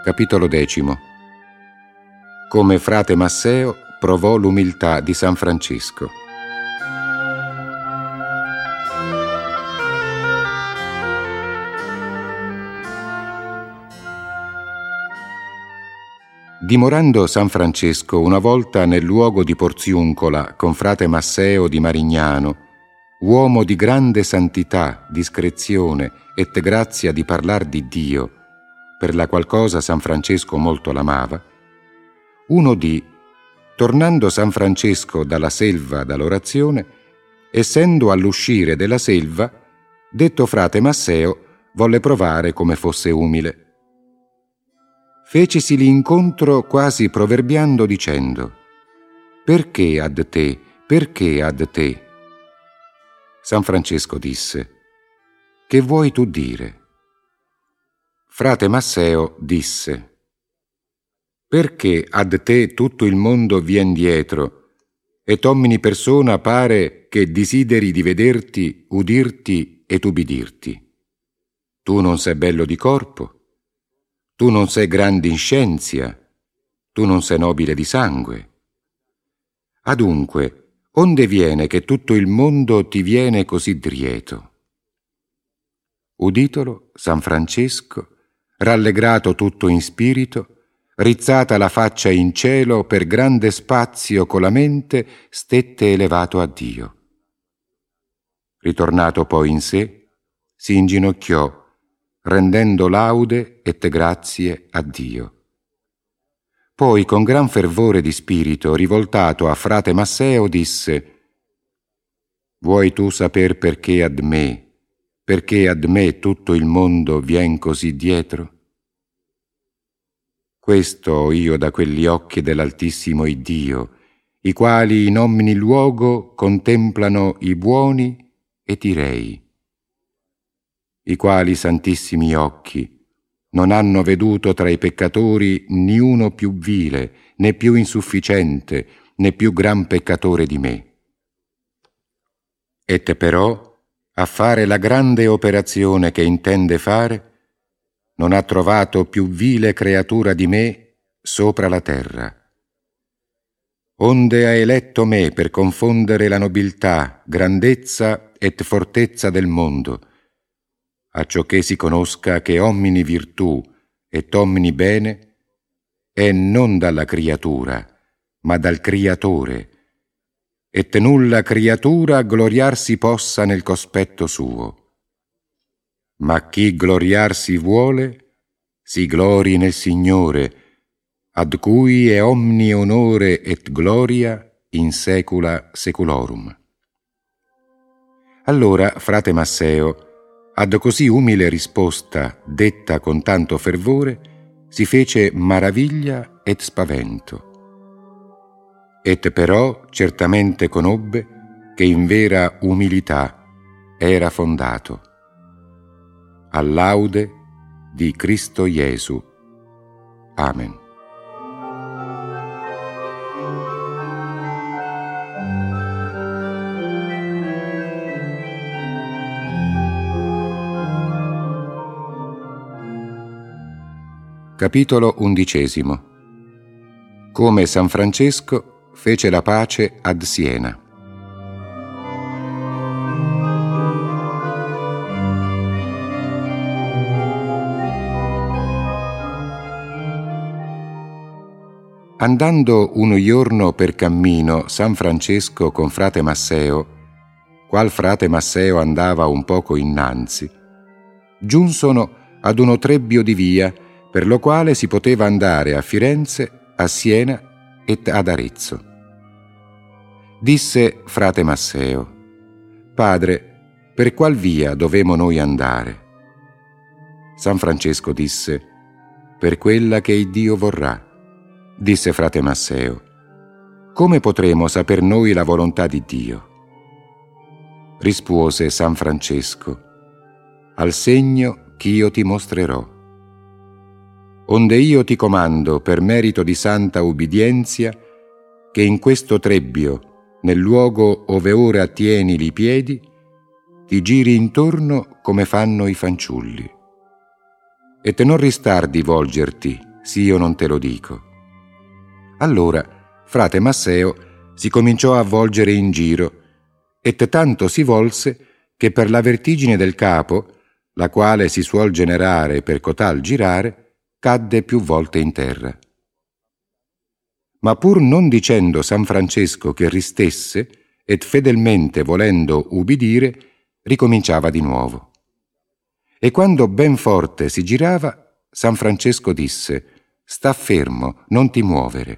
Capitolo 10. Come frate Masseo provò l'umiltà di San Francesco. Dimorando San Francesco una volta nel luogo di Porziuncola con frate Masseo di Marignano, uomo di grande santità, discrezione et grazia di parlar di Dio, per la qual cosa San Francesco molto l'amava, uno dì, tornando San Francesco dalla selva dall'orazione, essendo all'uscire della selva, detto frate Masseo volle provare come fosse umile. Fecisi l'incontro quasi proverbiando dicendo: «Perché ad te? Perché ad te?» San Francesco disse: «Che vuoi tu dire?» Frate Masseo disse: «Perché ad te tutto il mondo vien dietro, et omni persona pare che desideri di vederti, udirti et ubbidirti? Tu non sei bello di corpo, tu non sei grande in scienzia, tu non sei nobile di sangue. Adunque, onde viene che tutto il mondo ti viene così drieto?» Uditolo, San Francesco, rallegrato tutto in spirito, rizzata la faccia in cielo per grande spazio con la mente, stette elevato a Dio. Ritornato poi in sé, si inginocchiò, rendendo laude et grazie a Dio. Poi con gran fervore di spirito, rivoltato a frate Masseo, disse: «Vuoi tu saper perché ad me tutto il mondo vien così dietro? Questo ho io da quegli occhi dell'Altissimo Iddio, i quali in ogni luogo contemplano i buoni e i rei, i quali santissimi occhi non hanno veduto tra i peccatori niuno più vile, né più insufficiente, né più gran peccatore di me. Et però, a fare la grande operazione che intende fare, non ha trovato più vile creatura di me sopra la terra. Onde ha eletto me per confondere la nobiltà, grandezza et fortezza del mondo, acciò che si conosca che omni virtù et omni bene è non dalla creatura, ma dal Creatore, et nulla creatura gloriarsi possa nel cospetto suo. Ma chi gloriarsi vuole, si glori nel Signore, ad cui è omni onore et gloria in saecula saeculorum». Allora frate Masseo, ad così umile risposta, detta con tanto fervore, si fece maraviglia et spavento. Et però certamente conobbe che in vera umilità era fondato. All'aude di Cristo Gesù. Amen. Capitolo 11. Come San Francesco fece la pace ad Siena. Andando un giorno per cammino San Francesco con frate Masseo, qual frate Masseo andava un poco innanzi, giunsono ad uno trebbio di via, per lo quale si poteva andare a Firenze, a Siena et ad Arezzo. Disse frate Masseo: «Padre, per qual via dovemo noi andare?» San Francesco disse: «Per quella che Iddio vorrà». Disse frate Masseo: «Come potremo saper noi la volontà di Dio?» Rispose San Francesco: «Al segno ch'io ti mostrerò. Onde io ti comando, per merito di santa ubbidienzia, che in questo trebbio, nel luogo ove ora tieni i piedi, ti giri intorno come fanno i fanciulli. E te non ristar di volgerti, s'io non te lo dico. Allora frate Masseo si cominciò a volgere in giro, et tanto si volse che per la vertigine del capo, la quale si suol generare per cotal girare, cadde più volte in terra. Ma pur non dicendo San Francesco che ristesse, et fedelmente volendo ubidire, ricominciava di nuovo. E quando ben forte si girava, San Francesco disse: «Sta fermo, non ti muovere».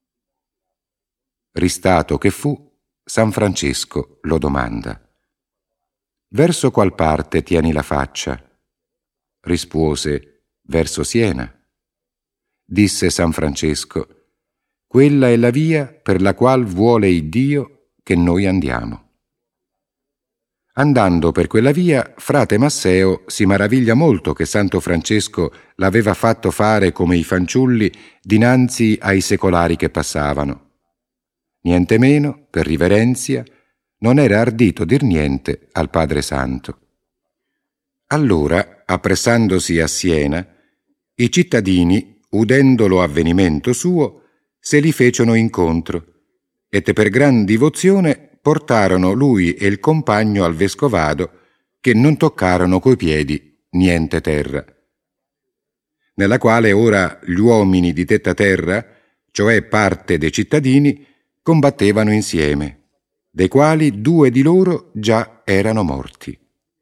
Ristato che fu, San Francesco lo domanda: «Verso qual parte tieni la faccia?» Rispose: «Verso Siena». Disse San Francesco: «Quella è la via per la qual vuole Iddio che noi andiamo». Andando per quella via, frate Masseo si maraviglia molto che Santo Francesco l'aveva fatto fare come i fanciulli dinanzi ai secolari che passavano. Niente meno, per riverenzia, non era ardito dir niente al Padre Santo. Allora, appressandosi a Siena, i cittadini, udendo lo avvenimento suo, se li fecero incontro, et per gran divozione portarono lui e il compagno al vescovado, che non toccarono coi piedi niente terra. Nella quale ora gli uomini di detta terra, cioè parte dei cittadini, combattevano insieme, dei quali 2 di loro già erano morti.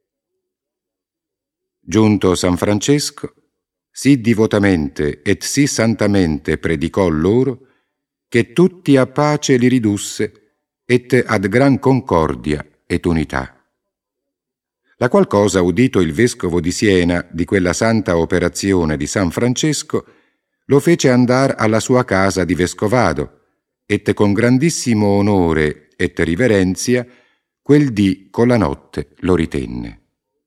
Giunto San Francesco, sì divotamente et sì santamente predicò loro, che tutti a pace li ridusse, et ad gran concordia et unità. La qual cosa, udito il vescovo di Siena di quella santa operazione di San Francesco, lo fece andar alla sua casa di vescovado, et con grandissimo onore et riverenzia quel dì con la notte lo ritenne.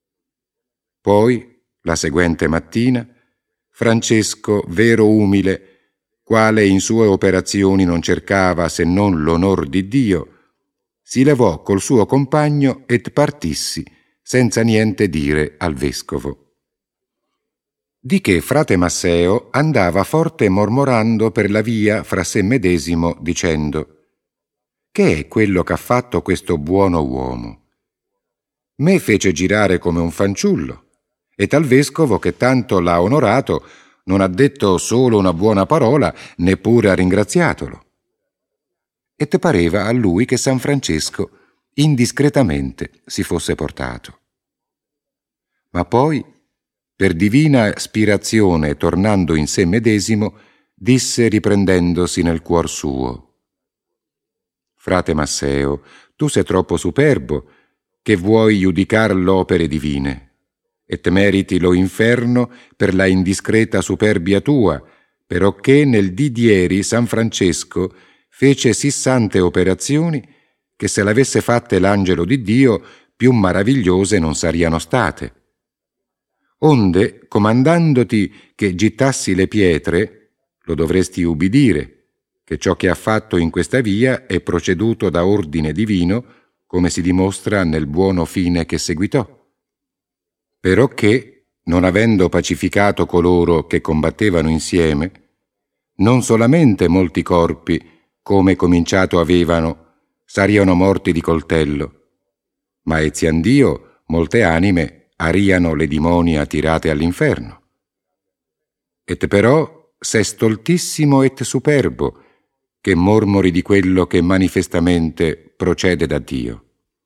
Poi, la seguente mattina, Francesco, vero umile, quale in sue operazioni non cercava se non l'onor di Dio, si levò col suo compagno et partissi, senza niente dire al vescovo. Di che frate Masseo andava forte mormorando per la via fra sé medesimo, dicendo: «Che è quello che ha fatto questo buono uomo? Me fece girare come un fanciullo, e tal vescovo che tanto l'ha onorato non ha detto solo una buona parola, neppure ha ringraziatolo». Et pareva a lui che San Francesco indiscretamente si fosse portato. Ma poi, per divina spirazione tornando in sé medesimo, disse riprendendosi nel cuor suo: «Frate Masseo, tu sei troppo superbo, che vuoi giudicar l'opere divine, et meriti lo inferno per la indiscreta superbia tua, perocché nel dì dieri San Francesco fece sì sante operazioni che se l'avesse fatte l'angelo di Dio più maravigliose non sariano state. Onde, comandandoti che gittassi le pietre, lo dovresti ubbidire, che ciò che ha fatto in questa via è proceduto da ordine divino, come si dimostra nel buono fine che seguitò. Perocché, non avendo pacificato coloro che combattevano insieme, non solamente molti corpi, come cominciato avevano, sariano morti di coltello, ma eziandio molte anime ariano le dimonia tirate all'inferno. Et però sei stoltissimo et superbo, che mormori di quello che manifestamente procede da Dio.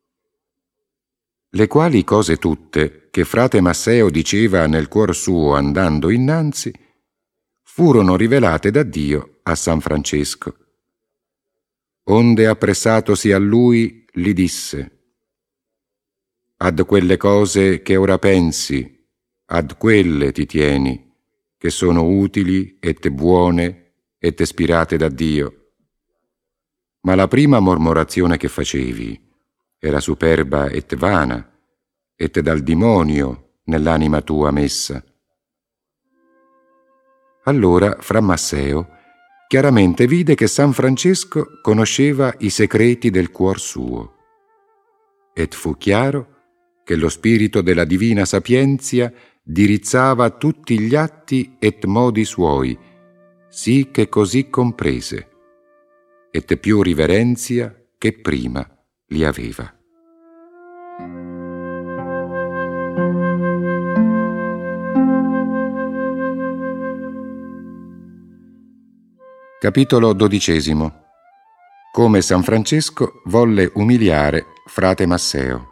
Le quali cose tutte che frate Masseo diceva nel cuor suo andando innanzi, furono rivelate da Dio a San Francesco. Onde appressatosi a lui, gli disse: «Ad quelle cose che ora pensi, ad quelle ti tieni, che sono utili et buone et ispirate da Dio. Ma la prima mormorazione che facevi era superba et vana, et dal dimonio nell'anima tua messa». Allora fra Masseo chiaramente vide che San Francesco conosceva i secreti del cuor suo, et fu chiaro che lo spirito della divina sapienzia dirizzava tutti gli atti et modi suoi sì che così comprese, et più riverenzia che prima li aveva. Capitolo 12. Come San Francesco volle umiliare frate Masseo.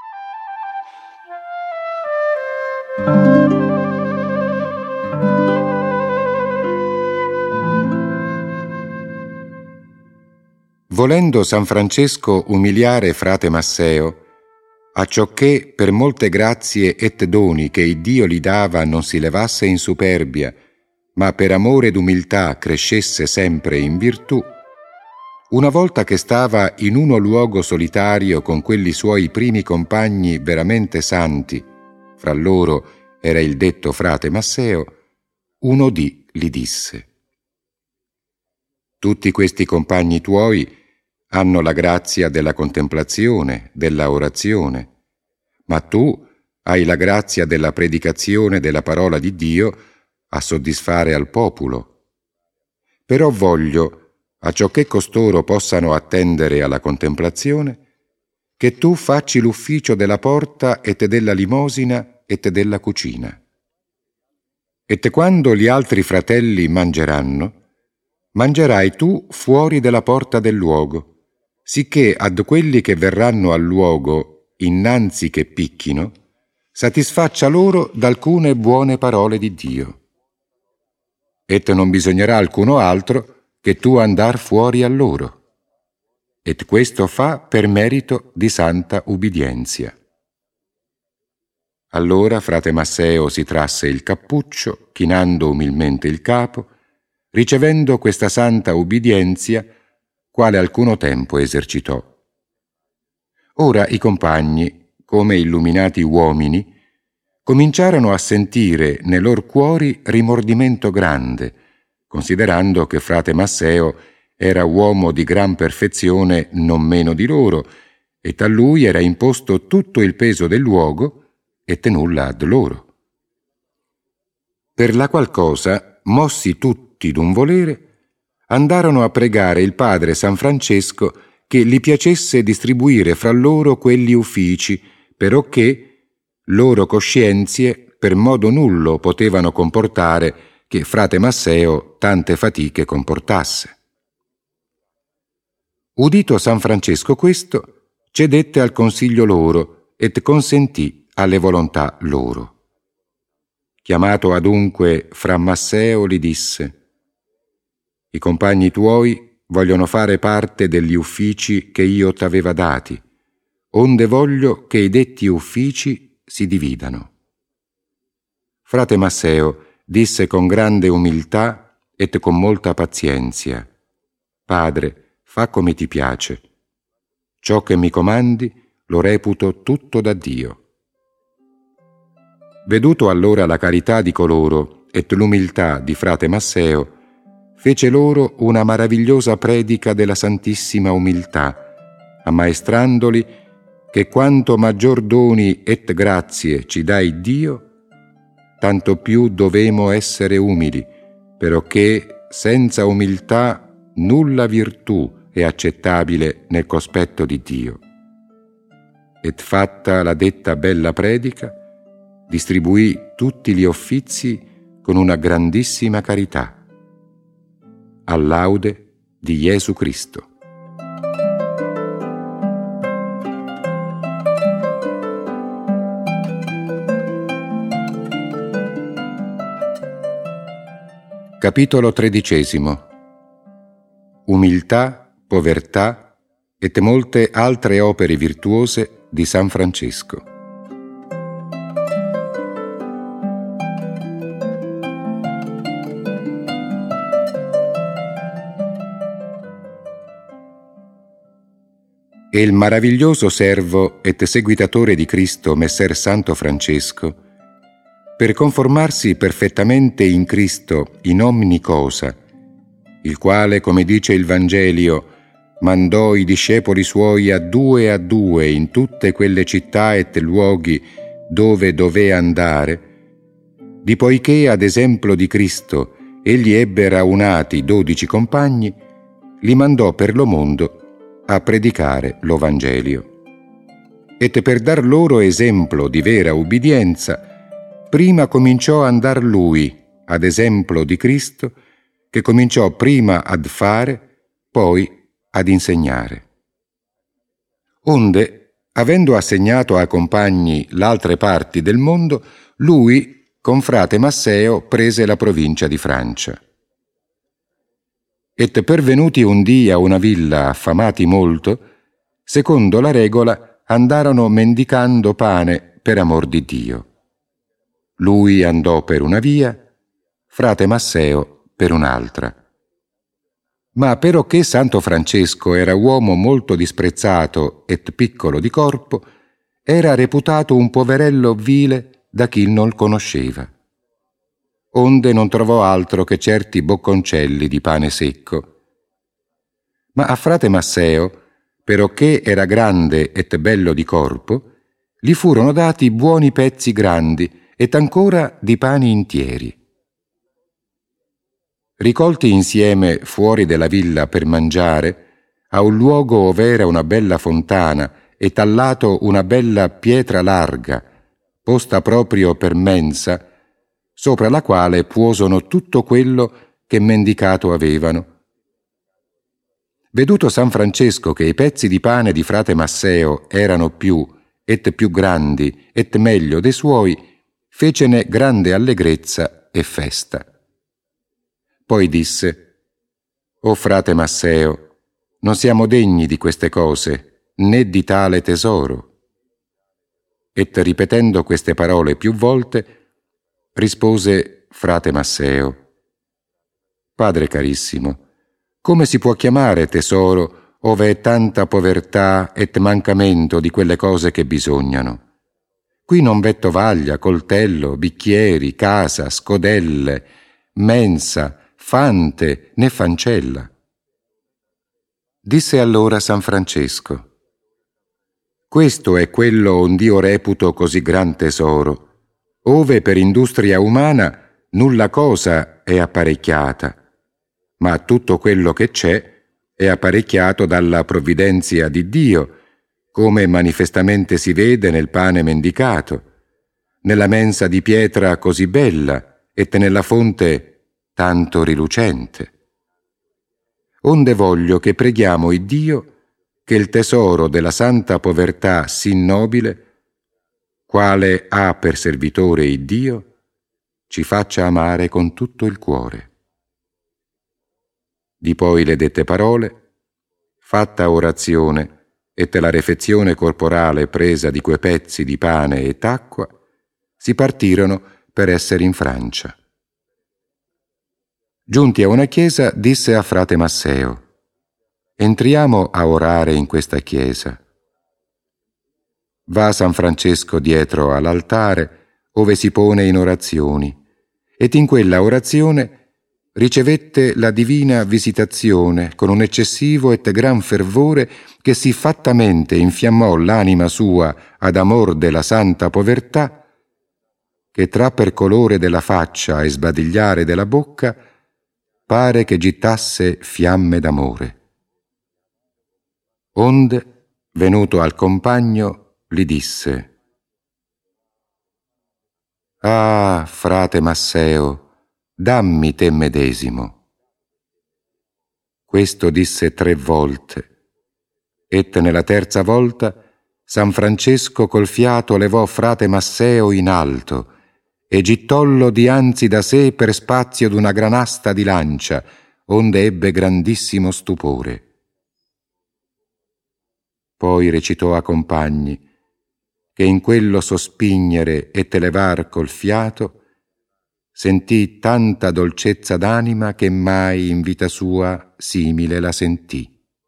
Volendo San Francesco umiliare frate Masseo, acciocché per molte grazie et doni che Iddio gli dava non si levasse in superbia, ma per amore d'umiltà crescesse sempre in virtù, una volta che stava in uno luogo solitario con quelli suoi primi compagni veramente santi, fra loro era il detto frate Masseo, uno dì gli disse: tutti questi compagni tuoi hanno la grazia della contemplazione, della orazione, ma tu hai la grazia della predicazione della parola di Dio a soddisfare al popolo. Però voglio, acciò che costoro possano attendere alla contemplazione, che tu facci l'ufficio della porta et della limosina et della cucina. Et quando gli altri fratelli mangerai tu fuori della porta del luogo, sicché ad quelli che verranno al luogo innanzi che picchino, satisfaccia loro d'alcune buone parole di Dio. Et non bisognerà alcuno altro che tu andar fuori a loro. Et questo fa per merito di santa ubbidienzia. Allora frate Masseo si trasse il cappuccio, chinando umilmente il capo, ricevendo questa santa ubbidienzia, quale alcuno tempo esercitò. Ora i compagni, come illuminati uomini, cominciarono a sentire nei lor cuori rimordimento grande, considerando che frate Masseo era uomo di gran perfezione non meno di loro, e a lui era imposto tutto il peso del luogo e nulla ad loro. Per la qual cosa, mossi tutti d'un volere, andarono a pregare il padre San Francesco che gli piacesse distribuire fra loro quelli uffici, perocché loro coscienzie per modo nullo potevano comportare che frate Masseo tante fatiche comportasse. Udito San Francesco questo, cedette al consiglio loro et consentì alle volontà loro. Chiamato adunque fra Masseo gli disse: i compagni tuoi vogliono fare parte degli uffici che io t'aveva dati, onde voglio che i detti uffici si dividano. Frate Masseo disse con grande umiltà et con molta pazienzia: Padre, fa come ti piace. Ciò che mi comandi lo reputo tutto da Dio. Veduto allora la carità di coloro et l'umiltà di frate Masseo, fece loro una maravigliosa predica della santissima umiltà, ammaestrandoli che quanto maggior doni et grazie ci dà Dio, tanto più dovemo essere umili, perocché senza umiltà nulla virtù è accettabile nel cospetto di Dio. Et fatta la detta bella predica, distribuì tutti gli offizi con una grandissima carità, a laude di Gesù Cristo. Capitolo 13. Umiltà, povertà et molte altre opere virtuose di San Francesco. E il maraviglioso servo et seguitatore di Cristo Messer Santo Francesco, per conformarsi perfettamente in Cristo in ogni cosa, il quale, come dice il Vangelio, mandò i discepoli suoi a due in tutte quelle città et luoghi dove dovea andare, di poiché ad esempio di Cristo egli ebbe raunati 12 compagni, li mandò per lo mondo a predicare lo Vangelio. Et per dar loro esemplo di vera ubbidienza, prima cominciò a andar lui ad esemplo di Cristo, che cominciò prima ad fare, poi ad insegnare. Onde, avendo assegnato a compagni l'altre parti del mondo, lui, con frate Masseo, prese la provincia di Francia. Et pervenuti un dì a una villa affamati molto, secondo la regola andarono mendicando pane per amor di Dio. Lui andò per una via, frate Masseo per un'altra. Ma perocché Santo Francesco era uomo molto disprezzato et piccolo di corpo, era reputato un poverello vile da chi non conosceva. Onde non trovò altro che certi bocconcelli di pane secco. Ma a frate Masseo, perocché era grande et bello di corpo, gli furono dati buoni pezzi grandi et ancora di pani intieri. Ricolti insieme fuori della villa per mangiare, a un luogo ov'era una bella fontana e tallato una bella pietra larga, posta proprio per mensa, sopra la quale puosono tutto quello che mendicato avevano. Veduto San Francesco che i pezzi di pane di frate Masseo erano più grandi et meglio de suoi, fecene grande allegrezza e festa. Poi disse: «O frate Masseo, non siamo degni di queste cose, né di tale tesoro». Et ripetendo queste parole più volte, rispose frate Masseo: «Padre carissimo, come si può chiamare tesoro ove è tanta povertà et mancamento di quelle cose che bisognano? Qui non v'è tovaglia, coltello, bicchieri, casa, scodelle, mensa, fante né fancella». Disse allora San Francesco: «Questo è quello ond'io reputo così gran tesoro, ove per industria umana nulla cosa è apparecchiata, ma tutto quello che c'è è apparecchiato dalla provvidenzia di Dio, come manifestamente si vede nel pane mendicato, nella mensa di pietra così bella et nella fonte tanto rilucente. Onde voglio che preghiamo Iddio che il tesoro della santa povertà sì nobile, quale ha per servitore Iddio, ci faccia amare con tutto il cuore». Di poi le dette parole, fatta orazione et la refezione corporale presa di quei pezzi di pane et acqua, si partirono per essere in Francia. Giunti a una chiesa, disse a frate Masseo: «Entriamo a orare in questa chiesa». Va San Francesco dietro all'altare, ove si pone in orazioni, ed in quella orazione ricevette la divina visitazione con un eccessivo et gran fervore che sì fattamente infiammò l'anima sua ad amor della santa povertà, che tra per colore della faccia e sbadigliare della bocca pare che gittasse fiamme d'amore. Onde, venuto al compagno, gli disse: «Ah, frate Masseo, dammi te medesimo». Questo disse 3 volte, et nella terza volta San Francesco col fiato levò frate Masseo in alto e gittollo dianzi da sé per spazio d'una gran asta di lancia, onde ebbe grandissimo stupore. Poi recitò a compagni che in quello sospignere e levar col fiato sentì tanta dolcezza d'anima che mai in vita sua simile la sentì.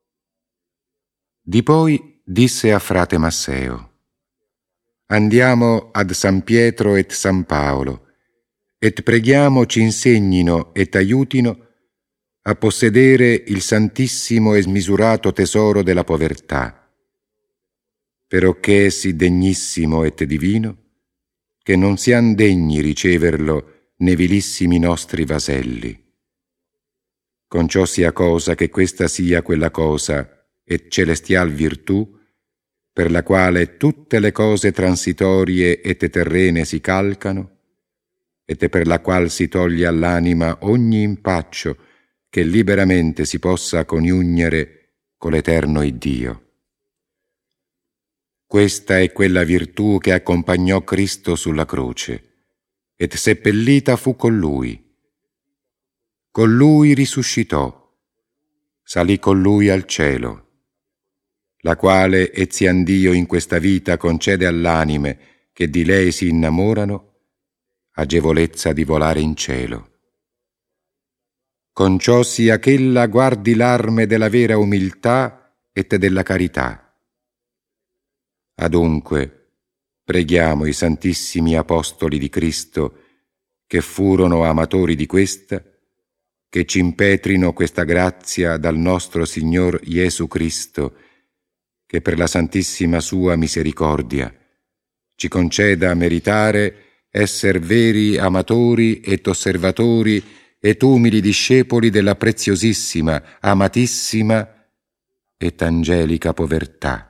Di poi disse a frate Masseo: «Andiamo ad San Pietro et San Paolo, et preghiamo ci insegnino et aiutino a possedere il santissimo e smisurato tesoro della povertà, perocché è sì degnissimo et divino, che non sian degni riceverlo ne vilissimi nostri vaselli». con ciò sia cosa che questa sia quella cosa e celestial virtù, per la quale tutte le cose transitorie e terrene si calcano, e per la qual si toglie all'anima ogni impaccio che liberamente si possa coniugnere con l'eterno Iddio. Questa è quella virtù che accompagnò Cristo sulla croce, et seppellita fu con Lui. Con Lui risuscitò, salì con Lui al cielo, la quale eziandio in questa vita concede all'anime che di Lei si innamorano agevolezza di volare in cielo. Con ciò sia ch'ella guardi l'arme della vera umiltà et della carità. Adunque, preghiamo i santissimi apostoli di Cristo, che furono amatori di questa, che ci impetrino questa grazia dal nostro Signor Gesù Cristo, che per la santissima sua misericordia ci conceda meritare esser veri amatori et osservatori et umili discepoli della preziosissima, amatissima et angelica povertà.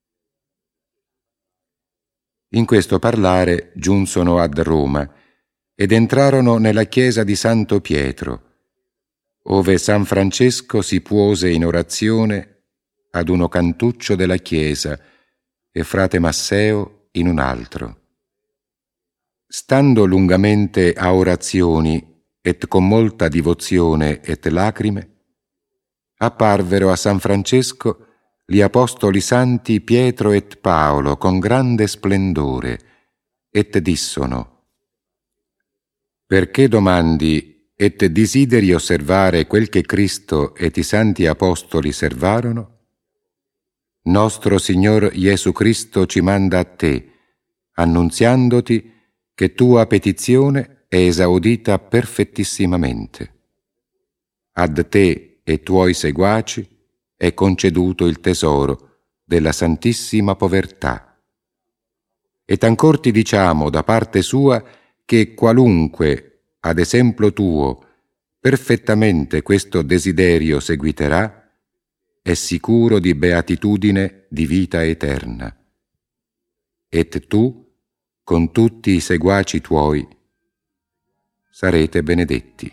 In questo parlare giunsono ad Roma ed entrarono nella chiesa di Santo Pietro, ove San Francesco si puose in orazione ad uno cantuccio della chiesa e frate Masseo in un altro. Stando lungamente a orazioni et con molta divozione et lacrime, apparvero a San Francesco gli apostoli santi Pietro et Paolo con grande splendore, et dissono: perché domandi et desideri osservare quel che Cristo et i santi apostoli servarono? Nostro Signor Gesù Cristo ci manda a te, annunziandoti che tua petizione è esaudita perfettissimamente. Ad te e tuoi seguaci è conceduto il tesoro della santissima povertà. Ed ancor ti diciamo da parte sua che qualunque, ad esempio tuo, perfettamente questo desiderio seguiterà, è sicuro di beatitudine di vita eterna. Et tu, con tutti i seguaci tuoi, sarete benedetti.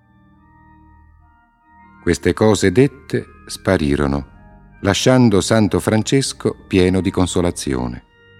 Queste cose dette sparirono, lasciando Santo Francesco pieno di consolazione.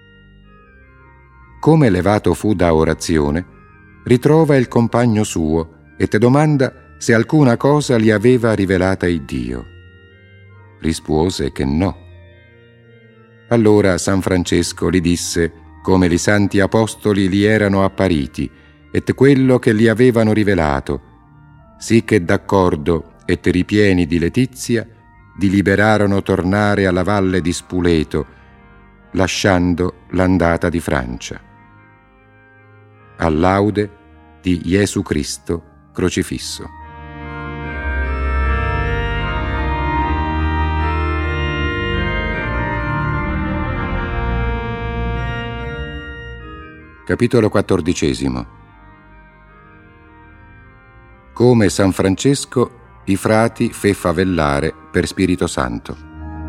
Come levato fu da orazione, ritrova il compagno suo e te domanda se alcuna cosa gli aveva rivelata Iddio. Rispose che no. Allora San Francesco gli disse come i santi apostoli gli erano appariti et quello che gli avevano rivelato, sì che d'accordo et ripieni di letizia deliberarono tornare alla valle di Spuleto, lasciando l'andata di Francia. All'aude di Gesù Cristo crocifisso. Capitolo 14. Come San Francesco i frati fe favellare per Spirito Santo.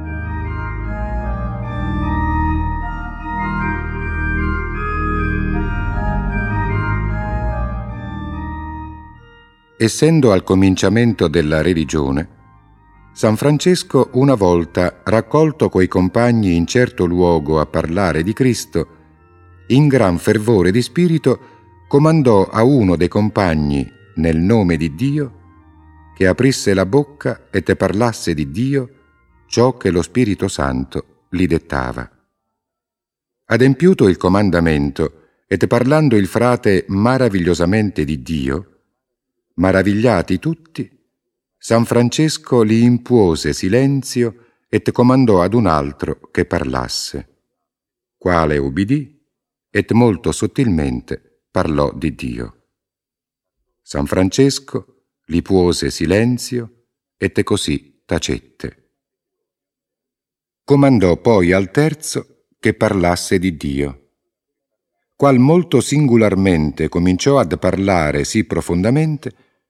Essendo al cominciamento della religione, San Francesco una volta, raccolto coi compagni in certo luogo a parlare di Cristo, in gran fervore di spirito comandò a uno dei compagni, nel nome di Dio, che aprisse la bocca e te parlasse di Dio ciò che lo Spirito Santo gli dettava. Adempiuto il comandamento et parlando il frate maravigliosamente di Dio, maravigliati tutti, San Francesco gli impuose silenzio et comandò ad un altro che parlasse, quale ubbidì et molto sottilmente parlò di Dio. San Francesco gli puose silenzio et così tacette. Comandò poi al terzo che parlasse di Dio, qual molto singolarmente cominciò ad parlare sì profondamente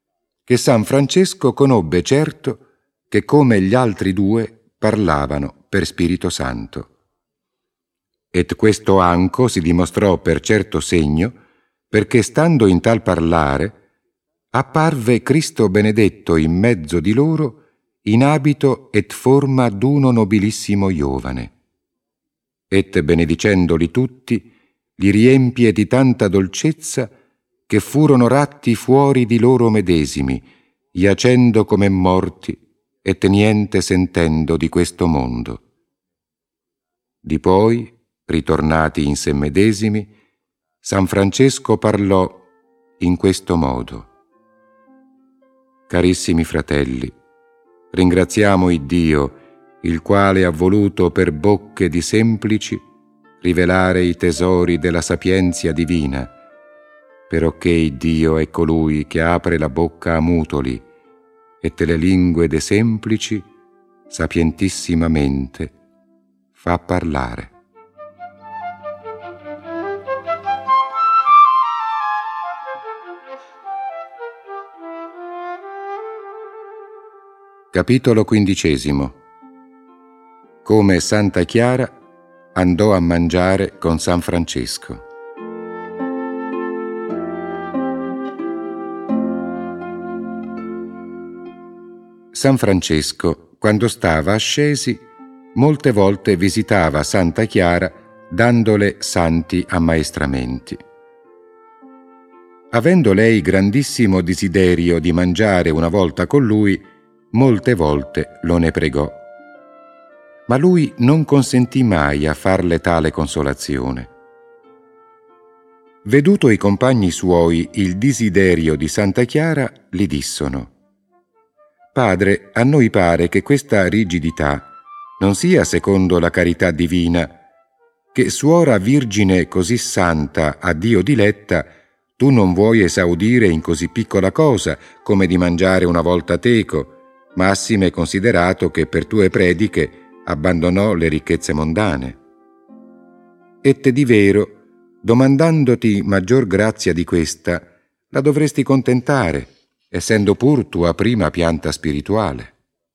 che San Francesco conobbe certo che come gli altri due parlavano per Spirito Santo. Et questo anco si dimostrò per certo segno, perché stando in tal parlare, apparve Cristo benedetto in mezzo di loro in abito et forma d'uno nobilissimo giovane. Et benedicendoli tutti, li riempie di tanta dolcezza che furono ratti fuori di loro medesimi, giacendo come morti et niente sentendo di questo mondo. Di poi, ritornati in se medesimi, San Francesco parlò in questo modo: Carissimi fratelli, ringraziamo Iddio, il quale ha voluto per bocche di semplici rivelare i tesori della sapienza divina, perocché Iddio è colui che apre la bocca a mutoli e le lingue de semplici sapientissimamente fa parlare. Capitolo 15. Come Santa Chiara andò a mangiare con San Francesco. San Francesco, quando stava ascesi, molte volte visitava Santa Chiara dandole santi ammaestramenti. Avendo lei grandissimo desiderio di mangiare una volta con lui, molte volte lo ne pregò. Ma lui non consentì mai a farle tale consolazione. Veduto i compagni suoi il desiderio di Santa Chiara, gli dissono: Padre, a noi pare che questa rigidità non sia secondo la carità divina, che suora virgine così santa, a Dio diletta, tu non vuoi esaudire in così piccola cosa come di mangiare una volta teco, massime considerato che per tue prediche abbandonò le ricchezze mondane. Et di vero, domandandoti maggior grazia di questa, la dovresti contentare, essendo pur tua prima pianta spirituale.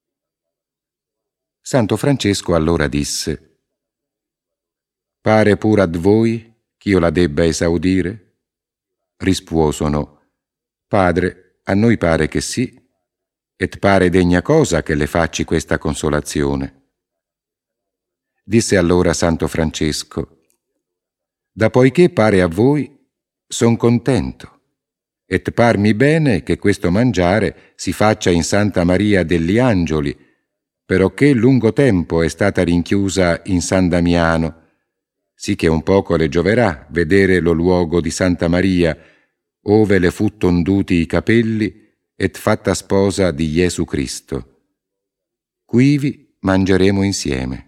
Santo Francesco allora disse: Pare pur ad voi ch'io la debba esaudire? Rispuosono: Padre, a noi pare che sì, et pare degna cosa che le facci questa consolazione. Disse allora Santo Francesco: Da poiché pare a voi, son contento, et parmi bene che questo mangiare si faccia in Santa Maria degli Angioli, perocché lungo tempo è stata rinchiusa in San Damiano, sì che un poco le gioverà vedere lo luogo di Santa Maria, ove le fu tonduti i capelli, et fatta sposa di Gesù Cristo. Quivi mangeremo insieme.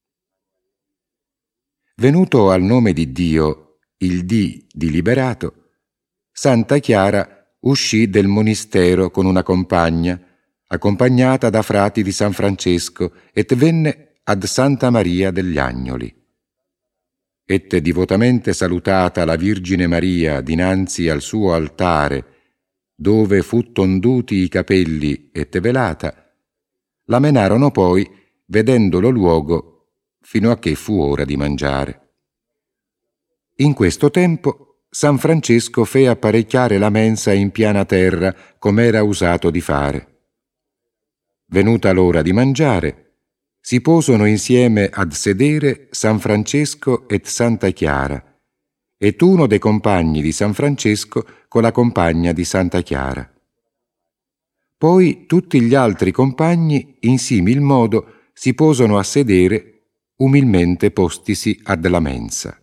Venuto al nome di Dio il dì di liberato, Santa Chiara uscì del monastero con una compagna, accompagnata da frati di San Francesco, et venne ad Santa Maria degli Agnoli. Et divotamente salutata la Virgine Maria dinanzi al suo altare, dove fu tonduti i capelli et velata, la menarono poi, vedendolo luogo, fino a che fu ora di mangiare. In questo tempo San Francesco fe apparecchiare la mensa in piana terra, com'era usato di fare. Venuta l'ora di mangiare, si posano insieme ad sedere San Francesco et Santa Chiara, et uno dei compagni di San Francesco con la compagna di Santa Chiara. Poi tutti gli altri compagni in simil modo si posano a sedere, umilmente postisi ad la mensa.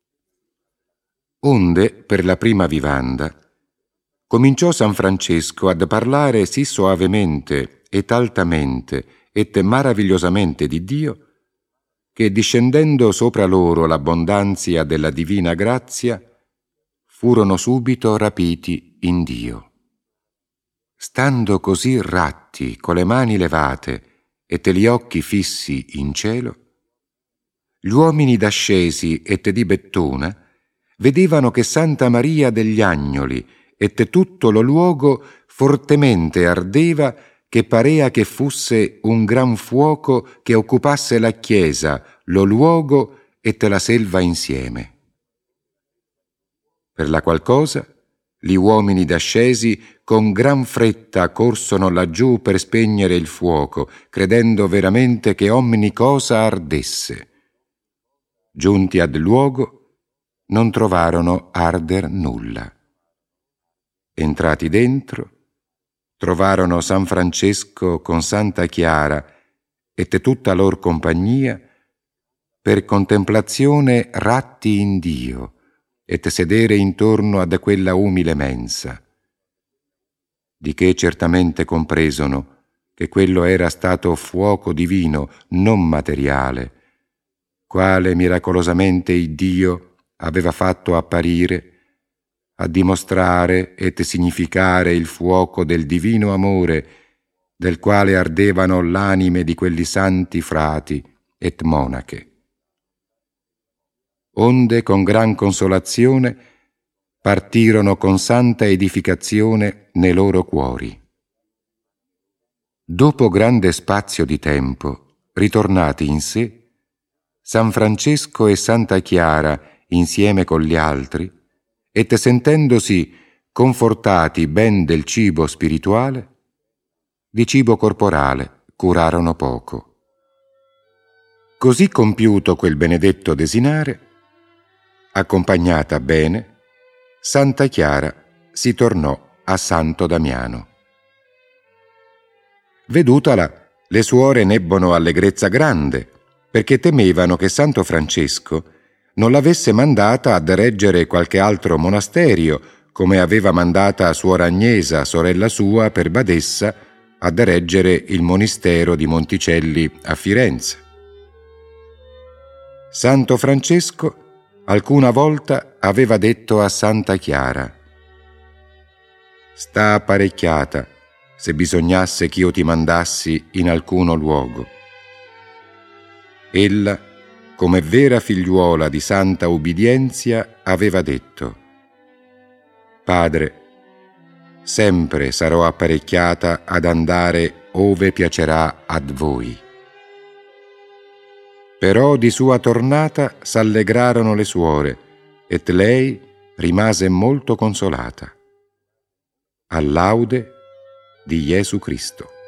Onde, per la prima vivanda, cominciò San Francesco ad parlare sì soavemente et altamente et maravigliosamente di Dio, che discendendo sopra loro l'abbondanzia della divina grazia, furono subito rapiti in Dio. Stando così ratti, con le mani levate et gli occhi fissi in cielo, gli uomini d'ascesi et di Bettona vedevano che Santa Maria degli Agnoli et tutto lo luogo fortemente ardeva, che parea che fusse un gran fuoco che occupasse la chiesa, lo luogo et la selva insieme. Per la qual cosa gli uomini d'ascesi con gran fretta corsono laggiù per spegnere il fuoco, credendo veramente che ogni cosa ardesse. Giunti ad luogo, non trovarono arder nulla. Entrati dentro, trovarono San Francesco con Santa Chiara et tutta lor compagnia per contemplazione ratti in Dio et sedere intorno ad quella umile mensa, di che certamente compresono che quello era stato fuoco divino, non materiale, quale miracolosamente Iddio aveva fatto apparire a dimostrare et significare il fuoco del divino amore, del quale ardevano l'anime di quelli santi frati et monache. Onde con gran consolazione partirono con santa edificazione nei loro cuori. Dopo grande spazio di tempo, ritornati in sé, San Francesco e Santa Chiara insieme con gli altri, et sentendosi confortati ben del cibo spirituale, di cibo corporale curarono poco. Così compiuto quel benedetto desinare, accompagnata bene, Santa Chiara si tornò a Santo Damiano. Vedutala, le suore nebbono allegrezza grande, perché temevano che Santo Francesco non l'avesse mandata ad reggere qualche altro monasterio, come aveva mandata suor Agnesa, sorella sua, per badessa, ad reggere il monastero di Monticelli a Firenze. Santo Francesco alcuna volta aveva detto a Santa Chiara: «Sta apparecchiata se bisognasse ch'io ti mandassi in alcuno luogo». Ella, come vera figliuola di santa ubbidienzia, aveva detto: «Padre, sempre sarò apparecchiata ad andare ove piacerà ad voi». Però di sua tornata s'allegrarono le suore, et lei rimase molto consolata. A laude di Gesù Cristo.